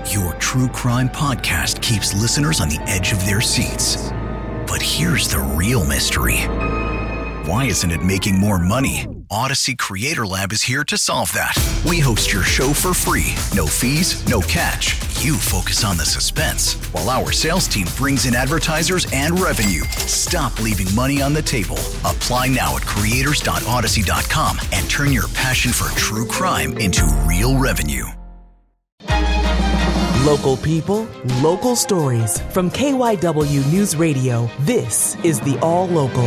Your true crime podcast keeps listeners on the edge of their seats. But here's the real mystery. Why isn't it making more money? Odyssey Creator Lab is here to solve that. We host your show for free. No fees, no catch. You focus on the suspense, while our sales team brings in advertisers and revenue. Stop leaving money on the table. Apply now at creators.odyssey.com and turn your passion for true crime into real revenue. Local people, local stories. From KYW News Radio, this is the All Local.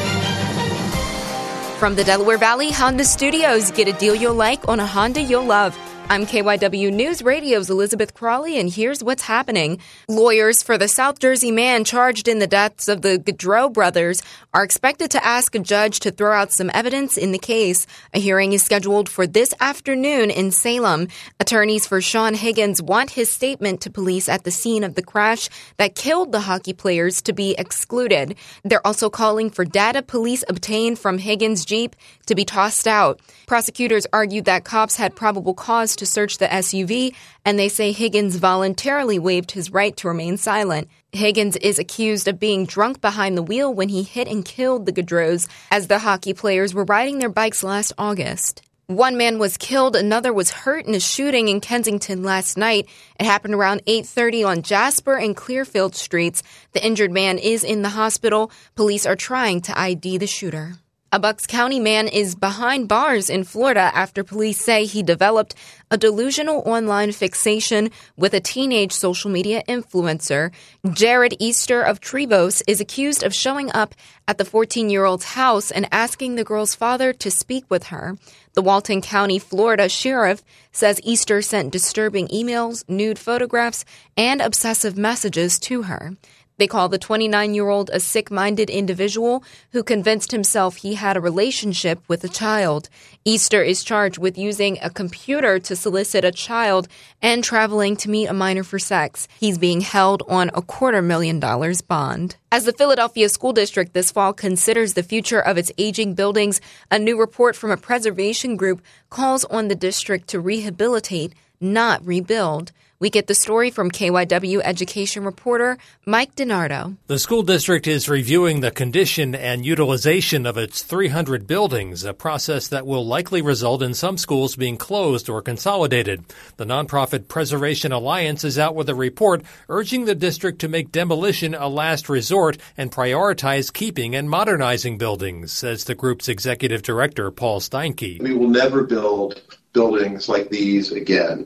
From the Delaware Valley Honda Studios, get a deal you'll like on a Honda you'll love. I'm KYW News Radio's Elizabeth Crawley, and here's what's happening. Lawyers for the South Jersey man charged in the deaths of the Gaudreau brothers are expected to ask a judge to throw out some evidence in the case. A hearing is scheduled for this afternoon in Salem. Attorneys for Sean Higgins want his statement to police at the scene of the crash that killed the hockey players to be excluded. They're also calling for data police obtained from Higgins' Jeep to be tossed out. Prosecutors argued that cops had probable cause to search the SUV, and they say Higgins voluntarily waived his right to remain silent. Higgins is accused of being drunk behind the wheel when he hit and killed the Gaudreaus as the hockey players were riding their bikes last August. One man was killed, another was hurt in a shooting in Kensington last night. It happened around 8:30 on Jasper and Clearfield Streets. The injured man is in the hospital. Police are trying to ID the shooter. A Bucks County man is behind bars in Florida after police say he developed a delusional online fixation with a teenage social media influencer. Jared Easter of Trevose is accused of showing up at the 14-year-old's house and asking the girl's father to speak with her. The Walton County, Florida sheriff says Easter sent disturbing emails, nude photographs, and obsessive messages to her. They call the 29-year-old a sick-minded individual who convinced himself he had a relationship with a child. Easter is charged with using a computer to solicit a child and traveling to meet a minor for sex. He's being held on a $250,000 bond. As the Philadelphia School District this fall considers the future of its aging buildings, a new report from a preservation group calls on the district to rehabilitate, not rebuild. We get the story from KYW education reporter Mike DiNardo. The school district is reviewing the condition and utilization of its 300 buildings, a process that will likely result in some schools being closed or consolidated. The nonprofit Preservation Alliance is out with a report urging the district to make demolition a last resort and prioritize keeping and modernizing buildings, says the group's executive director, Paul Steinke. We will never build buildings like these again.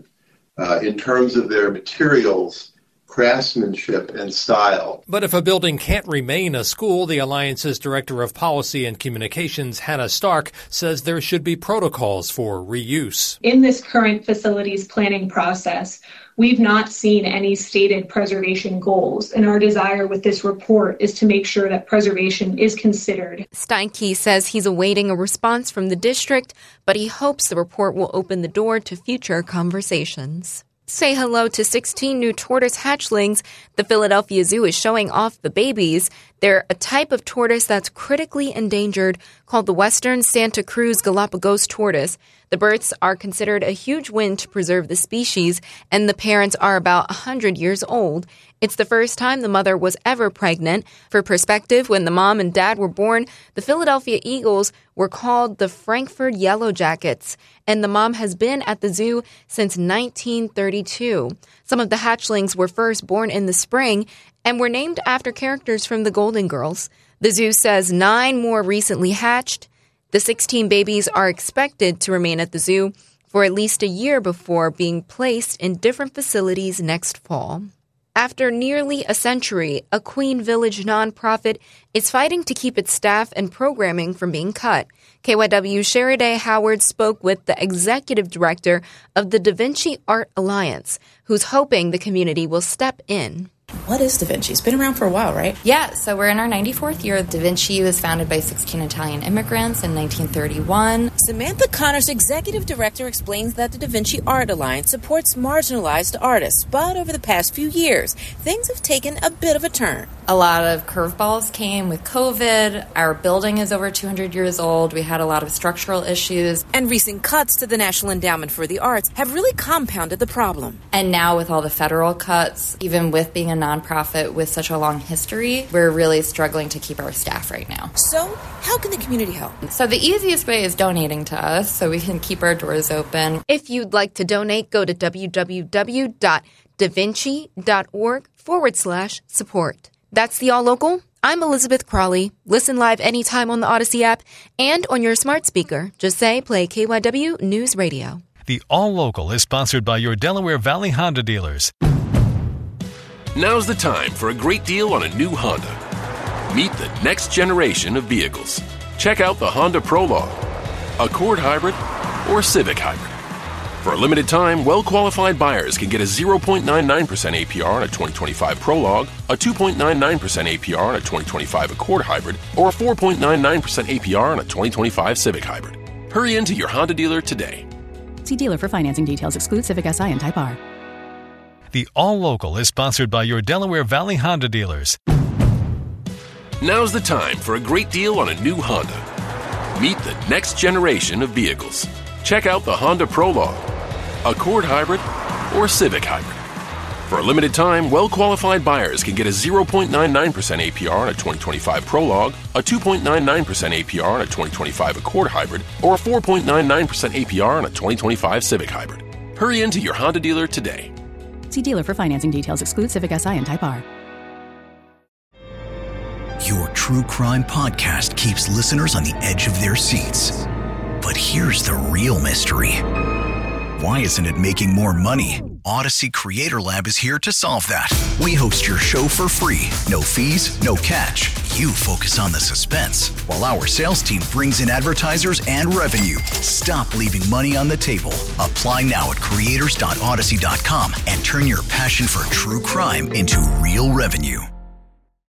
In terms of their materials, craftsmanship, and style. But if a building can't remain a school, the Alliance's Director of Policy and Communications, Hannah Stark, says there should be protocols for reuse. In this current facilities planning process, we've not seen any stated preservation goals, and our desire with this report is to make sure that preservation is considered. Steinke says he's awaiting a response from the district, but he hopes the report will open the door to future conversations. Say hello to 16 new tortoise hatchlings. The Philadelphia Zoo is showing off the babies. They're a type of tortoise that's critically endangered called the Western Santa Cruz Galapagos tortoise. The births are considered a huge win to preserve the species, and the parents are about 100 years old. It's the first time the mother was ever pregnant. For perspective, when the mom and dad were born, the Philadelphia Eagles were called the Frankfurt Yellow Jackets, and the mom has been at the zoo since 1932. Some of the hatchlings were first born in the spring and were named after characters from the Golden Girls. The zoo says 9 more recently hatched. The 16 babies are expected to remain at the zoo for at least a year before being placed in different facilities next fall. After nearly a century, a Queen Village nonprofit is fighting to keep its staff and programming from being cut. KYW's Sheriday Howard spoke with the executive director of the Da Vinci Art Alliance, who's hoping the community will step in. What is Da Vinci? It's been around for a while, right? Yeah, so we're in our 94th year. Da Vinci was founded by 16 Italian immigrants in 1931. Samantha Connors, executive director, explains that the Da Vinci Art Alliance supports marginalized artists. But over the past few years, things have taken a bit of a turn. A lot of curveballs came with COVID. Our building is over 200 years old. We had a lot of structural issues. And recent cuts to the National Endowment for the Arts have really compounded the problem. And now with all the federal cuts, even with being a nonprofit with such a long history, we're really struggling to keep our staff right now. So, how can the community help? So the easiest way is donating to us so we can keep our doors open. If you'd like to donate, go to www.davinci.org/support. That's the All Local. I'm Elizabeth Crawley. Listen live anytime on the Odyssey app and on your smart speaker. Just say, play KYW News Radio. The All Local is sponsored by your Delaware Valley Honda dealers. Now's the time for a great deal on a new Honda. Meet the next generation of vehicles. Check out the Honda Prologue, Accord Hybrid, or Civic Hybrid. For a limited time, well-qualified buyers can get a 0.99% APR on a 2025 Prologue, a 2.99% APR on a 2025 Accord Hybrid, or a 4.99% APR on a 2025 Civic Hybrid. Hurry into your Honda dealer today. See dealer for financing details. Exclude Civic Si and Type R. The All Local is sponsored by your Delaware Valley Honda dealers. Now's the time for a great deal on a new Honda. Meet the next generation of vehicles. Check out the Honda Prologue, Accord Hybrid, or Civic Hybrid. For a limited time, well-qualified buyers can get a 0.99% APR on a 2025 Prologue, a 2.99% APR on a 2025 Accord Hybrid, or a 4.99% APR on a 2025 Civic Hybrid. Hurry into your Honda dealer today. See dealer for financing details. Exclude Civic Si and Type R. Your true crime podcast keeps listeners on the edge of their seats. But here's the real mystery. Why isn't it making more money? Odyssey Creator Lab is here to solve that. We host your show for free. No fees, no catch. You focus on the suspense, while our sales team brings in advertisers and revenue. Stop leaving money on the table. Apply now at creators.odyssey.com and turn your passion for true crime into real revenue.